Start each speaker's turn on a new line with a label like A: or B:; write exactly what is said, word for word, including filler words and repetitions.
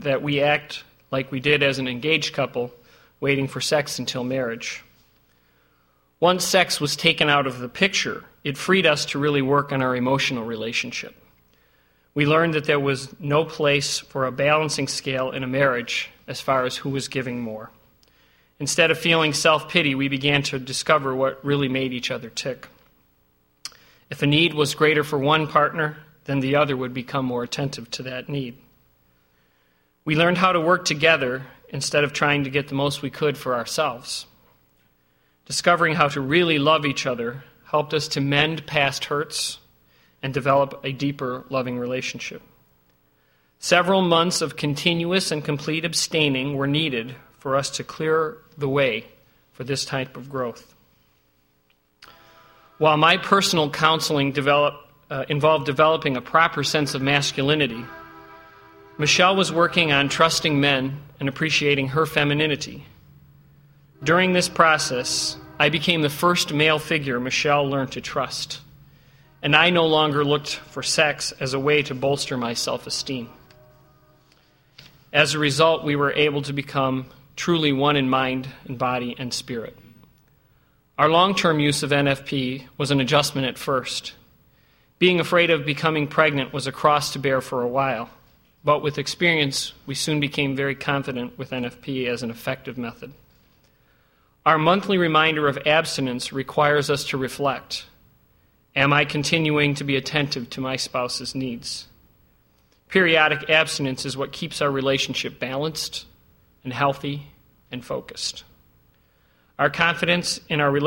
A: that we act like we did as an engaged couple, waiting for sex until marriage. Once sex was taken out of the picture, it freed us to really work on our emotional relationship. We learned that there was no place for a balancing scale in a marriage as far as who was giving more. Instead of feeling self-pity, we began to discover what really made each other tick. If a need was greater for one partner, then the other would become more attentive to that need. We learned how to work together instead of trying to get the most we could for ourselves. Discovering how to really love each other helped us to mend past hurts and develop a deeper, loving relationship. Several months of continuous and complete abstaining were needed for us to clear the way for this type of growth. While my personal counseling develop, uh, involved developing a proper sense of masculinity, Michelle was working on trusting men and appreciating her femininity. During this process, I became the first male figure Michelle learned to trust, and I no longer looked for sex as a way to bolster my self-esteem. As a result, we were able to become truly one in mind and body and spirit. Our long-term use of N F P was an adjustment at first. Being afraid of becoming pregnant was a cross to bear for a while, but with experience, we soon became very confident with N F P as an effective method. Our monthly reminder of abstinence requires us to reflect. Am I continuing to be attentive to my spouse's needs? Periodic abstinence is what keeps our relationship balanced and healthy and focused. Our confidence in our relationship